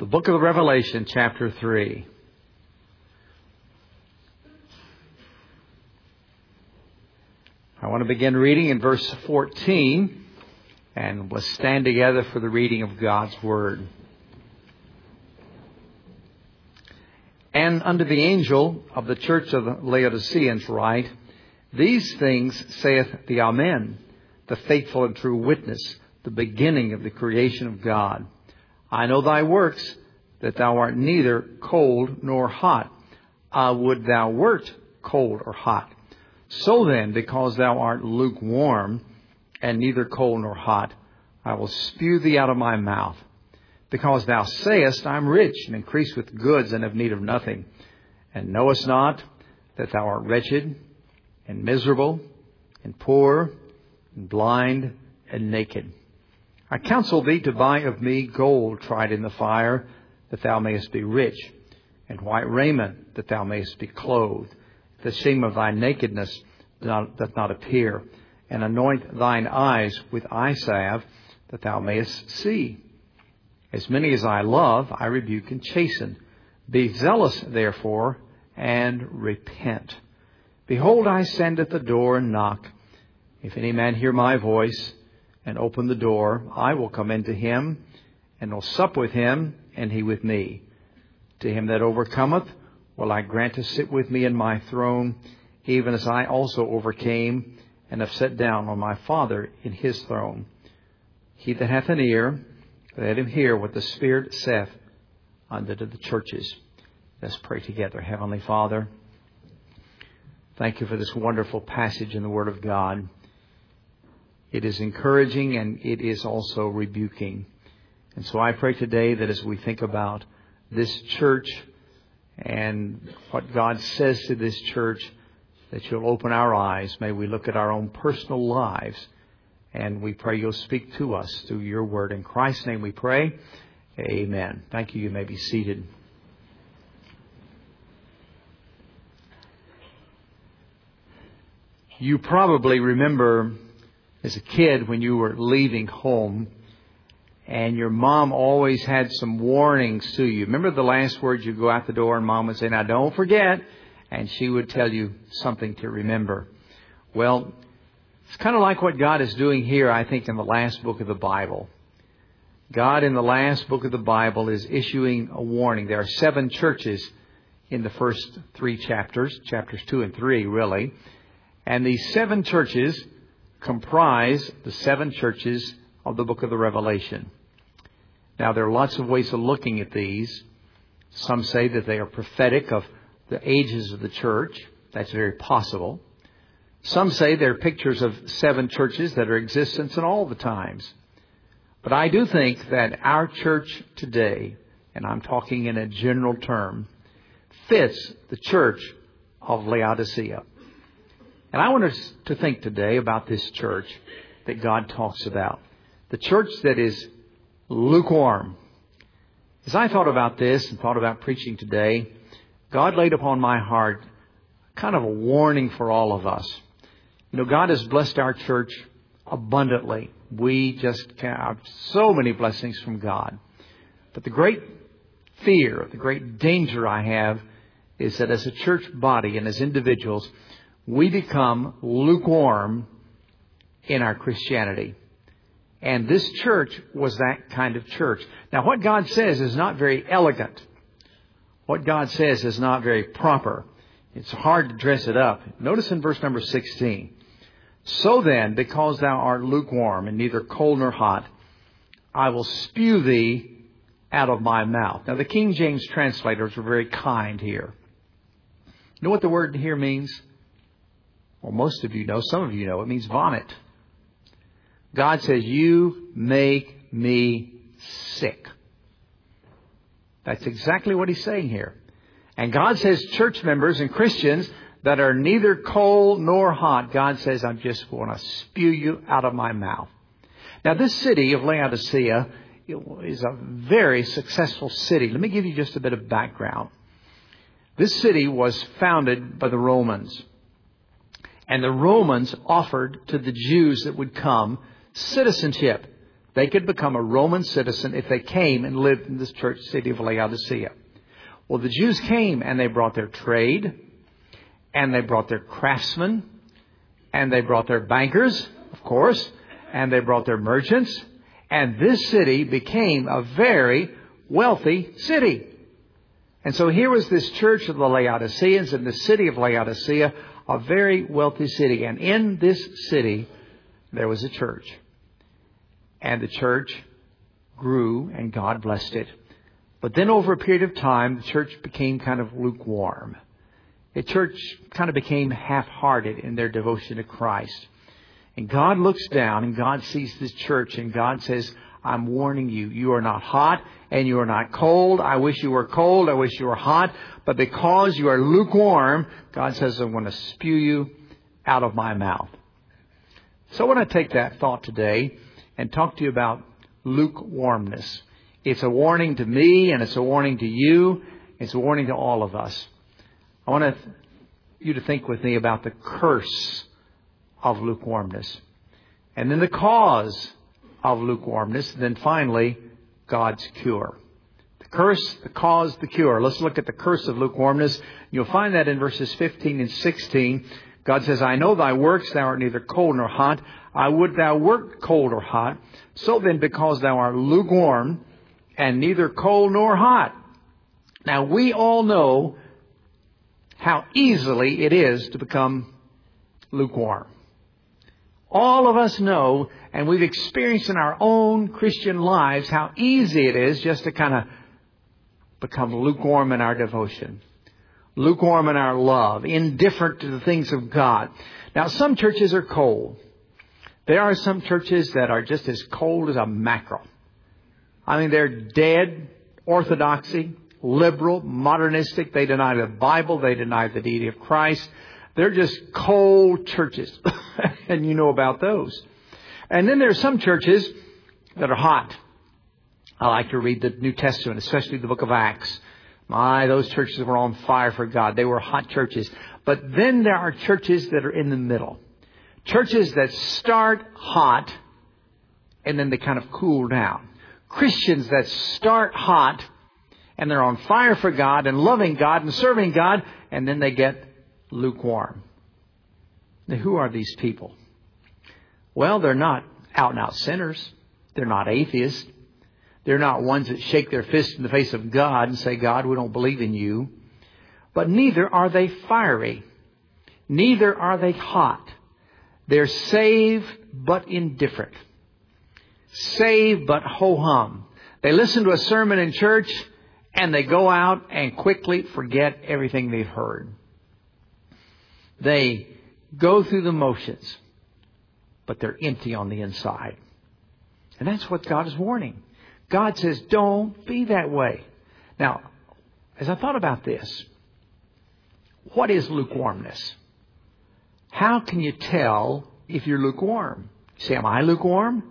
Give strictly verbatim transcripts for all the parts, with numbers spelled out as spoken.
The book of the Revelation, chapter three. I want to begin reading in verse fourteen, and let's stand together for the reading of God's Word. And unto the angel of the church of the Laodiceans write, These things saith the Amen, the faithful and true witness, the beginning of the creation of God. I know thy works, that thou art neither cold nor hot. I would thou wert cold or hot. So then, because thou art lukewarm, and neither cold nor hot, I will spew thee out of my mouth. Because thou sayest, I am rich, and increase with goods, and have need of nothing, and knowest not that thou art wretched, and miserable, and poor, and blind, and naked. I counsel thee to buy of me gold tried in the fire, that thou mayest be rich, and white raiment, that thou mayest be clothed. The shame of thy nakedness doth not appear, and anoint thine eyes with eye salve, that thou mayest see. As many as I love, I rebuke and chasten. Be zealous, therefore, and repent. Behold, I stand at the door and knock. If any man hear my voice and open the door, I will come into him, and will sup with him, and he with me. To him that overcometh will I grant to sit with me in my throne, even as I also overcame, and have sat down on my Father in his throne. He that hath an ear, let him hear what the Spirit saith unto the churches. Let's pray together. Heavenly Father, thank you for this wonderful passage in the Word of God. It is encouraging and it is also rebuking. And so I pray today that as we think about this church and what God says to this church, that you'll open our eyes. May we look at our own personal lives. And we pray you'll speak to us through your word. In Christ's name we pray. Amen. Thank you. You may be seated. You probably remember as a kid when you were leaving home and your mom always had some warnings to you. Remember the last words you go out the door and mom would say, now don't forget. And she would tell you something to remember. Well, it's kind of like what God is doing here, I think, in the last book of the Bible. God in the last book of the Bible is issuing a warning. There are seven churches in the first three chapters, chapters two and three, really. And these seven churches comprise the seven churches of the book of the Revelation. Now, there are lots of ways of looking at these. Some say that they are prophetic of the ages of the church. That's very possible. Some say they're pictures of seven churches that are in existence in all the times. But I do think that our church today, and I'm talking in a general term, fits the church of Laodicea. And I want us to think today about this church that God talks about. The church that is lukewarm. As I thought about this and thought about preaching today, God laid upon my heart kind of a warning for all of us. You know, God has blessed our church abundantly. We just have so many blessings from God. But the great fear, the great danger I have is that as a church body and as individuals, we become lukewarm in our Christianity. And this church was that kind of church. Now, what God says is not very elegant. What God says is not very proper. It's hard to dress it up. Notice in verse number sixteen. So then, because thou art lukewarm and neither cold nor hot, I will spew thee out of my mouth. Now, the King James translators are very kind here. You know what the word here means? Well, most of you know. Some of you know. It means vomit. God says, you make me sick. That's exactly what he's saying here. And God says church members and Christians that are neither cold nor hot, God says, I'm just going to spew you out of my mouth. Now, this city of Laodicea is a very successful city. Let me give you just a bit of background. This city was founded by the Romans. And the Romans offered to the Jews that would come citizenship. They could become a Roman citizen if they came and lived in this church city of Laodicea. Well, the Jews came and they brought their trade, and they brought their craftsmen, and they brought their bankers, of course, and they brought their merchants. And this city became a very wealthy city. And so here was this church of the Laodiceans in the city of Laodicea, a very wealthy city. And in this city, there was a church. And the church grew and God blessed it. But then over a period of time, the church became kind of lukewarm. The church kind of became half-hearted in their devotion to Christ. And God looks down and God sees this church and God says, I'm warning you, you are not hot and you are not cold. I wish you were cold. I wish you were hot. But because you are lukewarm, God says, I'm going to spew you out of my mouth. So I want to take that thought today and talk to you about lukewarmness. It's a warning to me and it's a warning to you. It's a warning to all of us. I want to, you to think with me about the curse of lukewarmness. And then the cause of lukewarmness. And then finally, God's cure. The curse, the cause, the cure. Let's look at the curse of lukewarmness. You'll find that in verses fifteen and sixteen. God says, I know thy works, thou art neither cold nor hot. I would thou wert cold or hot. So then, because thou art lukewarm and neither cold nor hot. Now, we all know how easily it is to become lukewarm. All of us know, and we've experienced in our own Christian lives, how easy it is just to kind of become lukewarm in our devotion. Lukewarm in our love. Indifferent to the things of God. Now, some churches are cold. There are some churches that are just as cold as a mackerel. I mean, they're dead orthodoxy, liberal, modernistic. They deny the Bible. They deny the deity of Christ. They're just cold churches. And you know about those. And then there are some churches that are hot. I like to read the New Testament, especially the book of Acts. My, those churches were on fire for God. They were hot churches. But then there are churches that are in the middle. Churches that start hot and then they kind of cool down. Christians that start hot and they're on fire for God and loving God and serving God, and then they get lukewarm. Now, who are these people? Well, they're not out-and-out sinners. They're not atheists. They're not ones that shake their fist in the face of God and say, God, we don't believe in you. But neither are they fiery. Neither are they hot. They're saved but indifferent. Saved but ho-hum. They listen to a sermon in church and they go out and quickly forget everything they've heard. They go through the motions, but they're empty on the inside. And that's what God is warning. God says, don't be that way. Now, as I thought about this, what is lukewarmness? How can you tell if you're lukewarm? You say, am I lukewarm?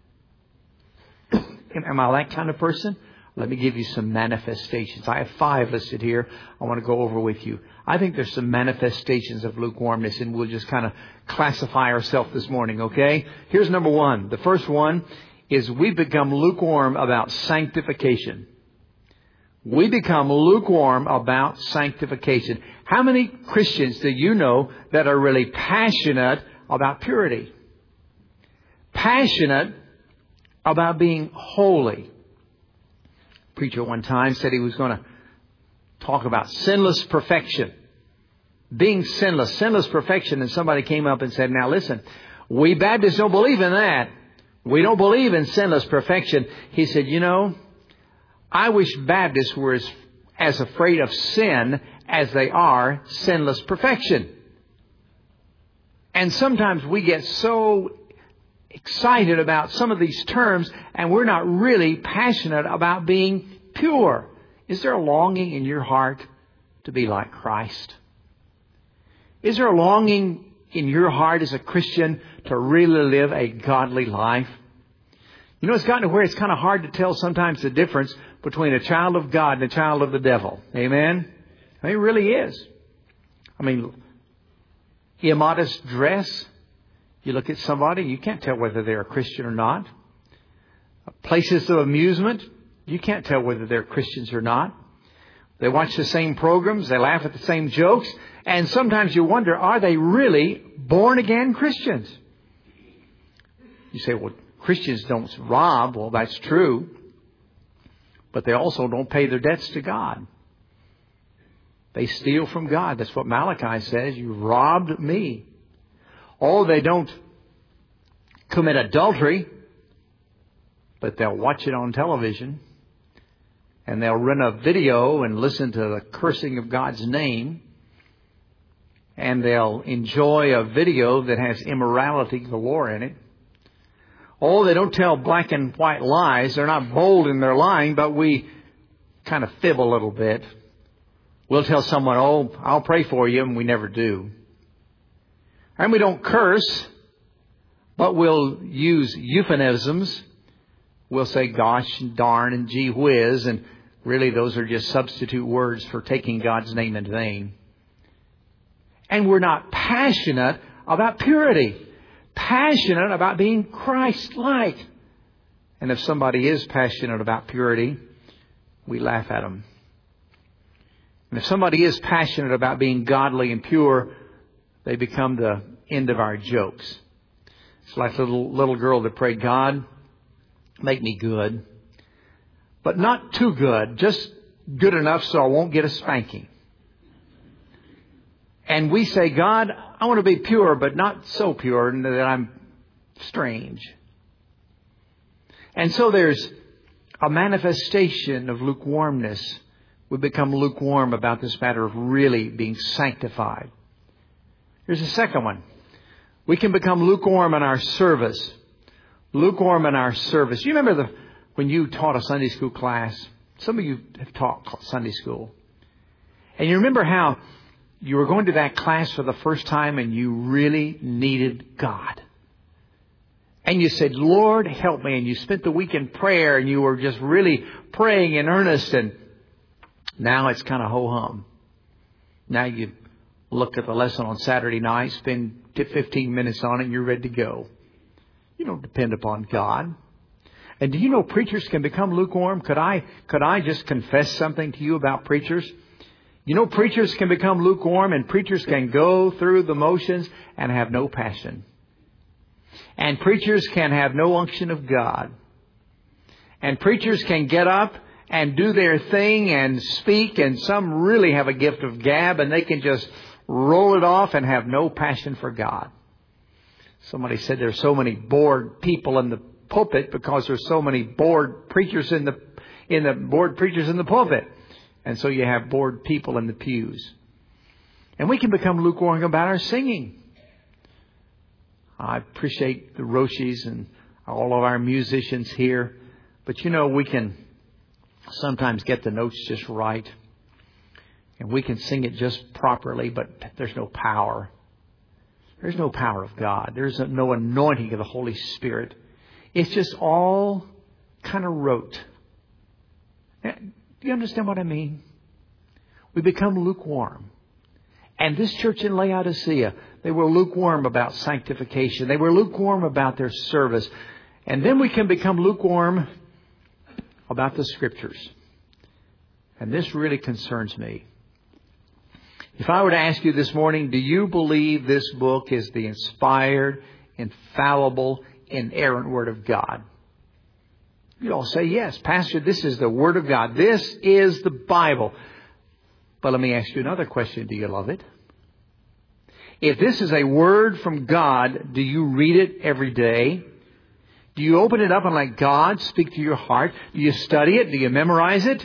Am I that kind of person? Let me give you some manifestations. I have five listed here I want to go over with you. I think there's some manifestations of lukewarmness, and we'll just kind of classify ourselves this morning, okay? Here's number one. The first one is we become lukewarm about sanctification. We become lukewarm about sanctification. How many Christians do you know that are really passionate about purity? Passionate about being holy. A preacher one time said he was going to talk about sinless perfection. Being sinless, sinless perfection. And somebody came up and said, now listen, we Baptists don't believe in that. We don't believe in sinless perfection. He said, you know, I wish Baptists were as, as afraid of sin as they are sinless perfection. And sometimes we get so excited about some of these terms and we're not really passionate about being pure. Is there a longing in your heart to be like Christ? Is there a longing in your heart as a Christian to really live a godly life? You know, it's gotten to where it's kind of hard to tell sometimes the difference between a child of God and a child of the devil. Amen? I mean, it really is. I mean, immodest dress. You look at somebody, you can't tell whether they're a Christian or not. Places of amusement, you can't tell whether they're Christians or not. They watch the same programs, they laugh at the same jokes, and sometimes you wonder, are they really born-again Christians? You say, well, Christians don't rob. Well, that's true. But they also don't pay their debts to God. They steal from God. That's what Malachi says. You robbed me. Oh, they don't commit adultery, but they'll watch it on television. And they'll rent a video and listen to the cursing of God's name. And they'll enjoy a video that has immorality galore in it. Oh, they don't tell black and white lies. They're not bold in their lying, but we kind of fib a little bit. We'll tell someone, oh, I'll pray for you, and we never do. And we don't curse, but we'll use euphemisms. We'll say gosh and darn and gee whiz, and really those are just substitute words for taking God's name in vain. And we're not passionate about purity. Passionate about being Christ-like. And if somebody is passionate about purity, we laugh at them. And if somebody is passionate about being godly and pure, they become the end of our jokes. It's like the little, little girl that prayed, God, make me good. But not too good. Just good enough so I won't get a spanking. And we say, God, I want to be pure, but not so pure that I'm strange. And so there's a manifestation of lukewarmness. We become lukewarm about this matter of really being sanctified. Here's a second one. We can become lukewarm in our service. Lukewarm in our service. You remember the when you taught a Sunday school class? Some of you have taught Sunday school. And you remember how you were going to that class for the first time and you really needed God. And you said, Lord, help me. And you spent the week in prayer and you were just really praying in earnest. And now it's kind of ho-hum. Now you look at the lesson on Saturday night, spend fifteen minutes on it, and you're ready to go. You don't depend upon God. And do you know preachers can become lukewarm? Could I, could I just confess something to you about preachers? You know, preachers can become lukewarm, and preachers can go through the motions and have no passion. And preachers can have no unction of God. And preachers can get up and do their thing and speak, and some really have a gift of gab, and they can just roll it off and have no passion for God. Somebody said there's so many bored people in the pulpit because there's so many bored preachers in the in the bored preachers in the pulpit. And so you have bored people in the pews. And we can become lukewarm about our singing. I appreciate the Roshis and all of our musicians here. But you know, we can sometimes get the notes just right. And we can sing it just properly, but there's no power. There's no power of God. There's no anointing of the Holy Spirit. It's just all kind of rote. Do you understand what I mean? We become lukewarm. And this church in Laodicea, they were lukewarm about sanctification. They were lukewarm about their service. And then we can become lukewarm about the Scriptures. And this really concerns me. If I were to ask you this morning, do you believe this book is the inspired, infallible, inerrant Word of God? You all say, yes, Pastor, this is the Word of God. This is the Bible. But let me ask you another question. Do you love it? If this is a word from God, do you read it every day? Do you open it up and let God speak to your heart? Do you study it? Do you memorize it?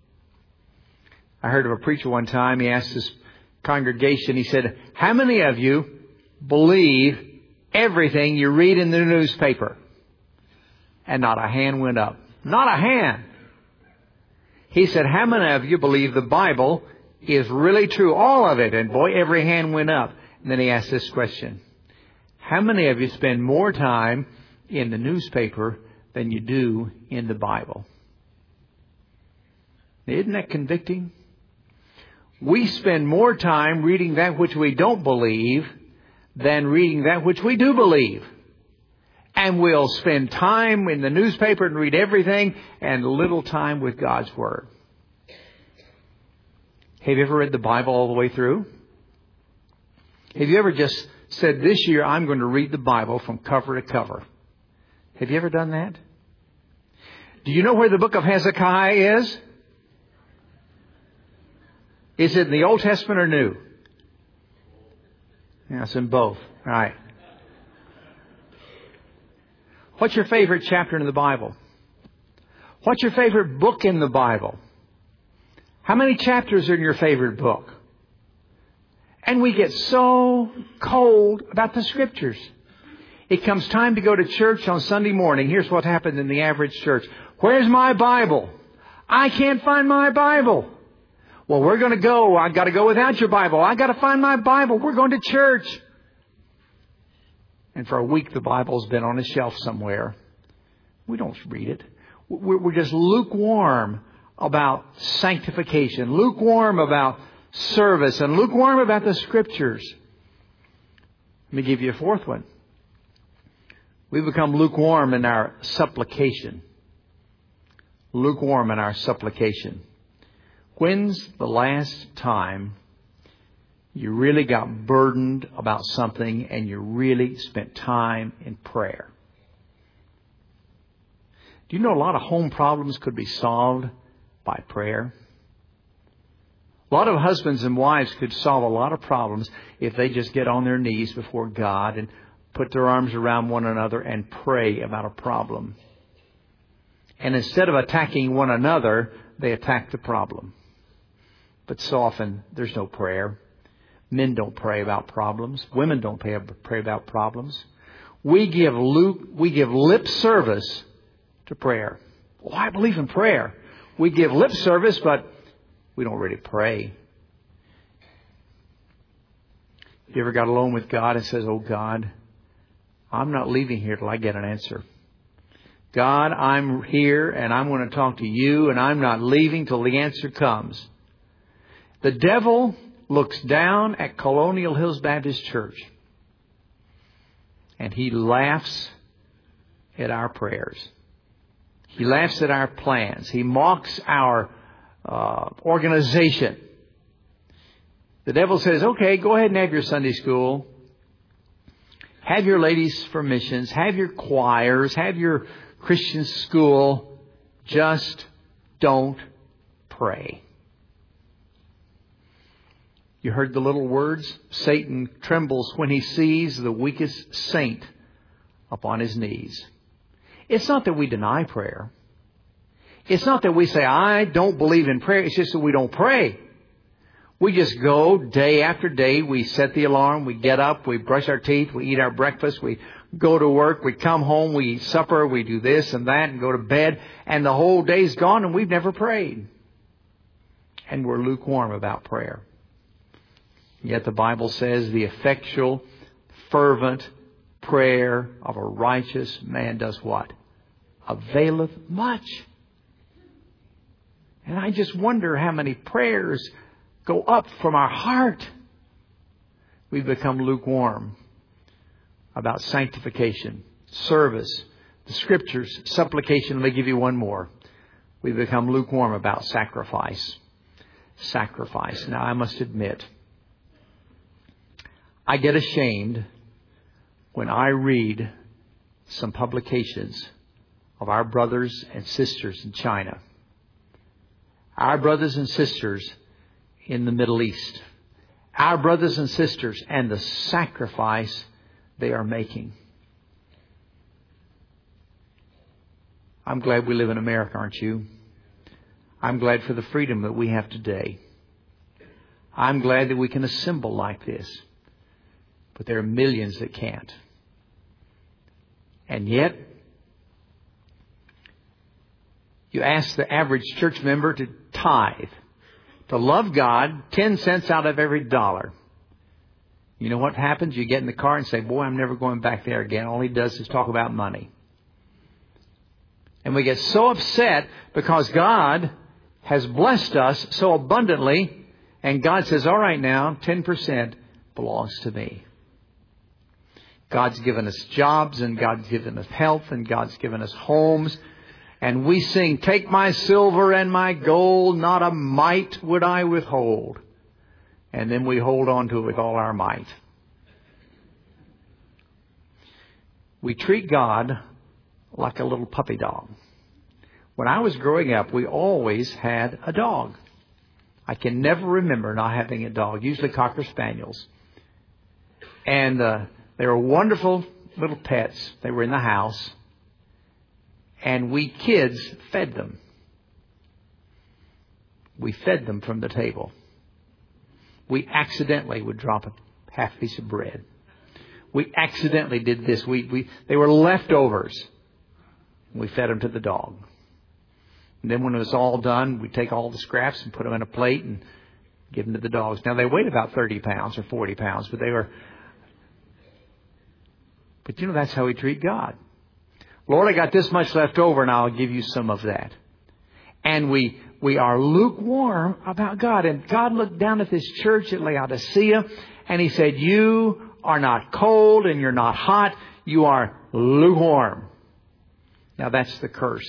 I heard of a preacher one time. He asked his congregation, he said, how many of you believe everything you read in the newspaper? And not a hand went up. Not a hand. He said, how many of you believe the Bible is really true? All of it. And boy, every hand went up. And then he asked this question. How many of you spend more time in the newspaper than you do in the Bible? Isn't that convicting? We spend more time reading that which we don't believe than reading that which we do believe. And we'll spend time in the newspaper and read everything and little time with God's Word. Have you ever read the Bible all the way through? Have you ever just said, this year I'm going to read the Bible from cover to cover? Have you ever done that? Do you know where the book of Hezekiah is? Is it in the Old Testament or New? Yeah, it's in both. All right. What's your favorite chapter in the Bible? What's your favorite book in the Bible? How many chapters are in your favorite book? And we get so cold about the Scriptures. It comes time to go to church on Sunday morning. Here's what happens in the average church. Where's my Bible? I can't find my Bible. Well, we're going to go. I've got to go without your Bible. I've got to find my Bible. We're going to church. And for a week, the Bible's been on a shelf somewhere. We don't read it. We're just lukewarm about sanctification, lukewarm about service, and lukewarm about the Scriptures. Let me give you a fourth one. We become lukewarm in our supplication. Lukewarm in our supplication. When's the last time you really got burdened about something and you really spent time in prayer? Do you know a lot of home problems could be solved by prayer? A lot of husbands and wives could solve a lot of problems if they just get on their knees before God and put their arms around one another and pray about a problem. And instead of attacking one another, they attack the problem. But so often there's no prayer. Men don't pray about problems. Women don't pray, pray about problems. We give Luke, we give lip service to prayer. Well, I believe in prayer. We give lip service, but we don't really pray. You ever got alone with God and says, oh God, I'm not leaving here till I get an answer. God, I'm here and I'm going to talk to you and I'm not leaving till the answer comes. The devil looks down at Colonial Hills Baptist Church and he laughs at our prayers. He laughs at our plans. He mocks our uh, organization. The devil says, okay, go ahead and have your Sunday school. Have your ladies for missions. Have your choirs. Have your Christian school. Just don't pray. You heard the little words? Satan trembles when he sees the weakest saint upon his knees. It's not that we deny prayer. It's not that we say, I don't believe in prayer. It's just that we don't pray. We just go day after day. We set the alarm. We get up. We brush our teeth. We eat our breakfast. We go to work. We come home. We eat supper. We do this and that and go to bed. And the whole day's gone and we've never prayed. And we're lukewarm about prayer. Yet the Bible says the effectual, fervent prayer of a righteous man does what? Availeth much. And I just wonder how many prayers go up from our heart. We've become lukewarm about sanctification, service, the Scriptures, supplication. Let me give you one more. We've become lukewarm about sacrifice. Sacrifice. Now, I must admit, I get ashamed when I read some publications of our brothers and sisters in China. Our brothers and sisters in the Middle East. Our brothers and sisters and the sacrifice they are making. I'm glad we live in America, aren't you? I'm glad for the freedom that we have today. I'm glad that we can assemble like this. But there are millions that can't. And yet, you ask the average church member to tithe, to love God, ten cents out of every dollar. You know what happens? You get in the car and say, boy, I'm never going back there again. All he does is talk about money. And we get so upset because God has blessed us so abundantly. And God says, all right now, ten percent belongs to me. God's given us jobs, and God's given us health, and God's given us homes. And we sing, take my silver and my gold, not a mite would I withhold. And then we hold on to it with all our might. We treat God like a little puppy dog. When I was growing up, we always had a dog. I can never remember not having a dog, usually Cocker Spaniels. And uh, they were wonderful little pets. They were in the house. And we kids fed them. We fed them from the table. We accidentally would drop a half piece of bread. We accidentally did this. We, we, they were leftovers. We fed them to the dog. And then when it was all done, we'd take all the scraps and put them in a plate and give them to the dogs. Now, they weighed about thirty pounds or forty pounds, but they were... But you know, that's how we treat God. Lord, I got this much left over, and I'll give you some of that. And we we are lukewarm about God. And God looked down at this church at Laodicea, and He said, you are not cold and you're not hot. You are lukewarm. Now, that's the curse.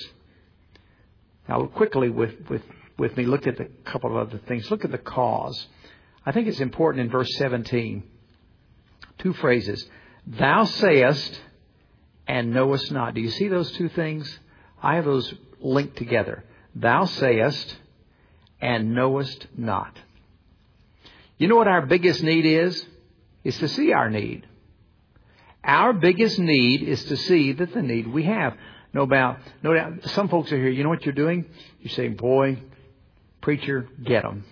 Now, quickly with, with, with me, look at a couple of other things. Look at the cause. I think it's important in verse seventeen. Two phrases. Thou sayest... and knowest not. Do you see those two things? I have those linked together. Thou sayest and knowest not. You know what our biggest need is? Is to see our need. Our biggest need is to see that the need we have. No doubt, no doubt, some folks are here. You know what you're doing? You're saying, boy, preacher, get them.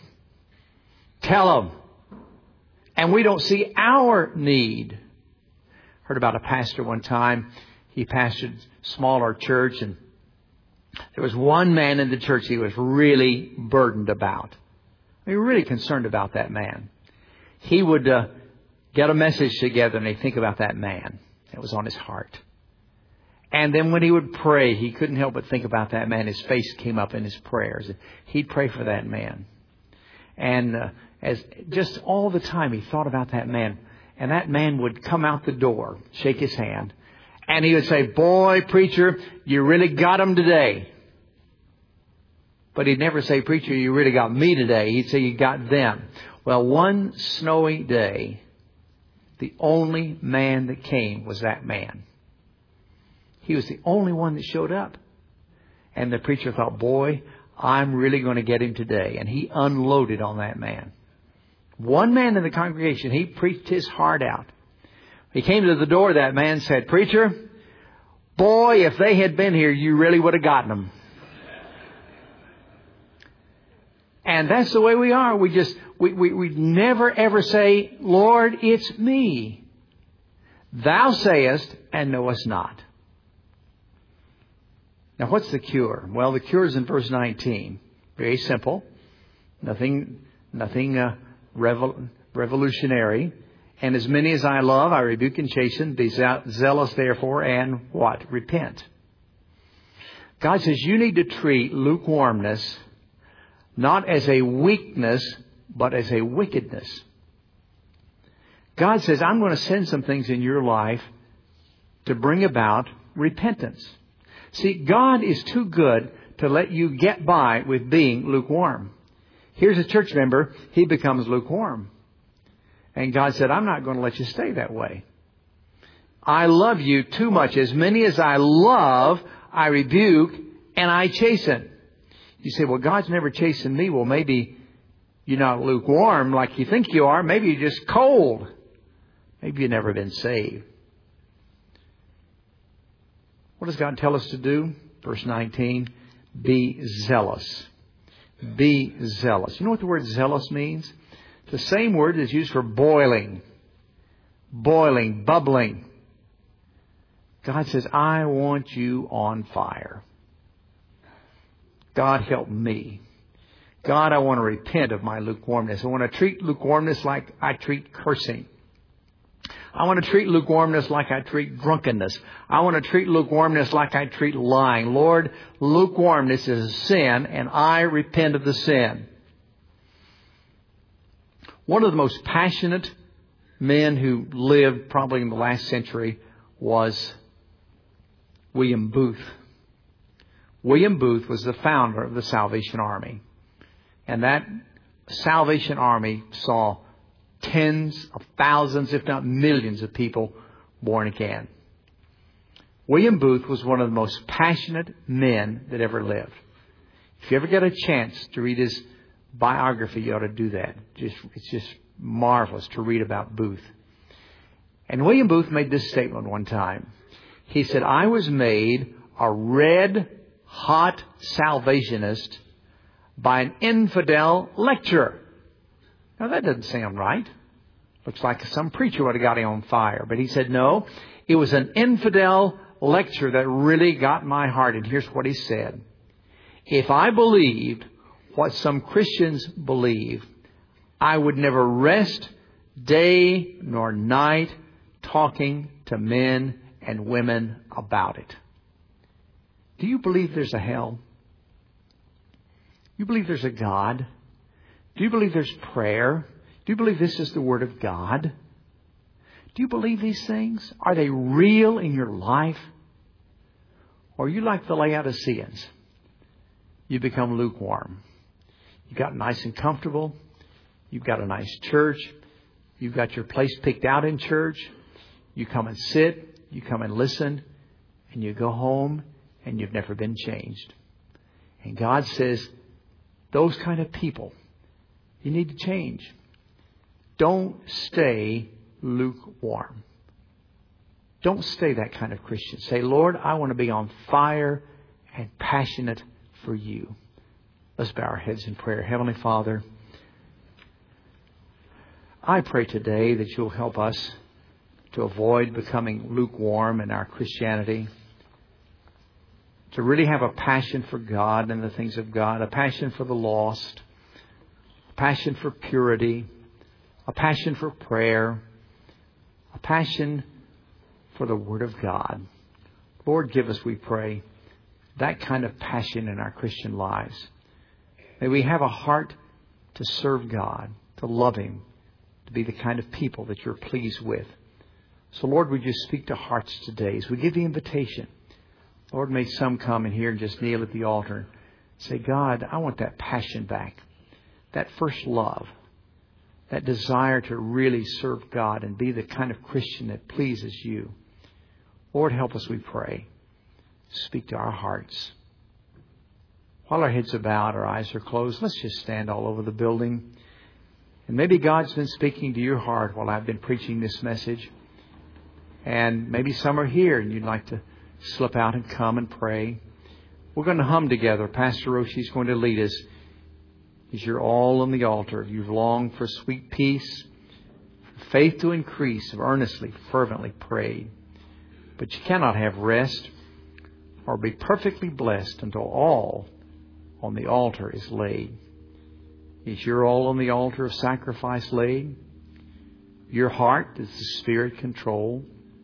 Tell them. And we don't see our need. Heard about a pastor one time. He pastored a smaller church, and there was one man in the church he was really burdened about. He was really concerned about that man. He would uh, get a message together and he'd think about that man that was on his heart. And then when he would pray, he couldn't help but think about that man. His face came up in his prayers. He'd pray for that man. And uh, as just all the time he thought about that man. And that man would come out the door, shake his hand, and he would say, boy, preacher, you really got him today. But he'd never say, preacher, you really got me today. He'd say, you got them. Well, one snowy day, the only man that came was that man. He was the only one that showed up. And the preacher thought, boy, I'm really going to get him today. And he unloaded on that man. One man in the congregation, he preached his heart out. He came to the door, that man said, preacher, boy, if they had been here, you really would have gotten them. And that's the way we are. We just, we, we, we never ever say, Lord, it's me. Thou sayest and knowest not. Now, what's the cure? Well, the cure is in verse nineteen. Very simple. Nothing, nothing uh, revol- revolutionary. And as many as I love, I rebuke and chasten. Be zealous, therefore, and what? Repent. God says you need to treat lukewarmness not as a weakness, but as a wickedness. God says, I'm going to send some things in your life to bring about repentance. See, God is too good to let you get by with being lukewarm. Here's a church member. He becomes lukewarm. And God said, I'm not going to let you stay that way. I love you too much. As many as I love, I rebuke and I chasten. You say, well, God's never chastened me. Well, maybe you're not lukewarm like you think you are. Maybe you're just cold. Maybe you've never been saved. What does God tell us to do? Verse nineteen, be zealous. Be zealous. You know what the word zealous means? The same word is used for boiling. Boiling, bubbling. God says, I want you on fire. God, help me. God, I want to repent of my lukewarmness. I want to treat lukewarmness like I treat cursing. I want to treat lukewarmness like I treat drunkenness. I want to treat lukewarmness like I treat lying. Lord, lukewarmness is a sin, and I repent of the sin. One of the most passionate men who lived probably in the last century was William Booth. William Booth was the founder of the Salvation Army. And that Salvation Army saw tens of thousands, if not millions of people born again. William Booth was one of the most passionate men that ever lived. If you ever get a chance to read his biography, you ought to do that. Just, it's just marvelous to read about Booth. And William Booth made this statement one time. He said, I was made a red hot salvationist by an infidel lecturer. Now that doesn't sound right. Looks like some preacher would have got him on fire. But he said, no, it was an infidel lecturer that really got my heart. And here's what he said. If I believed what some Christians believe, I would never rest day nor night talking to men and women about it. Do you believe there's a hell? You believe there's a God? Do you believe there's prayer? Do you believe this is the Word of God? Do you believe these things? Are they real in your life? Or are you like the Laodiceans? You become lukewarm. You got nice and comfortable. You've got a nice church. You've got your place picked out in church. You come and sit. You come and listen. And you go home and you've never been changed. And God says, those kind of people, you need to change. Don't stay lukewarm. Don't stay that kind of Christian. Say, Lord, I want to be on fire and passionate for you. Let's bow our heads in prayer. Heavenly Father, I pray today that you'll help us to avoid becoming lukewarm in our Christianity, to really have a passion for God and the things of God, a passion for the lost, a passion for purity, a passion for prayer, a passion for the Word of God. Lord, give us, we pray, that kind of passion in our Christian lives. May we have a heart to serve God, to love Him, to be the kind of people that you're pleased with. So, Lord, would you speak to hearts today as we give the invitation. Lord, may some come in here and just kneel at the altar and say, God, I want that passion back, that first love, that desire to really serve God and be the kind of Christian that pleases you. Lord, help us, we pray. Speak to our hearts. While our heads are bowed, our eyes are closed, let's just stand all over the building. And maybe God's been speaking to your heart while I've been preaching this message. And maybe some are here and you'd like to slip out and come and pray. We're going to hum together. Pastor Roshi's going to lead us. As you're all on the altar, you've longed for sweet peace, for faith to increase, have earnestly, fervently prayed. But you cannot have rest or be perfectly blessed until all on the altar is laid. Is your all on the altar of sacrifice laid? Your heart, does the Spirit control?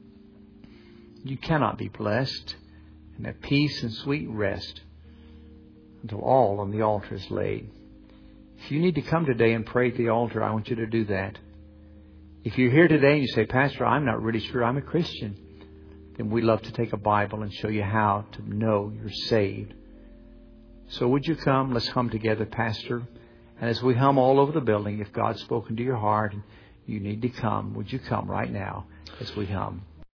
You cannot be blessed and have peace and sweet rest until all on the altar is laid. If you need to come today and pray at the altar, I want you to do that. If you're here today and you say, Pastor, I'm not really sure I'm a Christian, then we'd love to take a Bible and show you how to know you're saved. So would you come? Let's hum together, Pastor. And as we hum all over the building, if God's spoken to your heart and you need to come, would you come right now as we hum?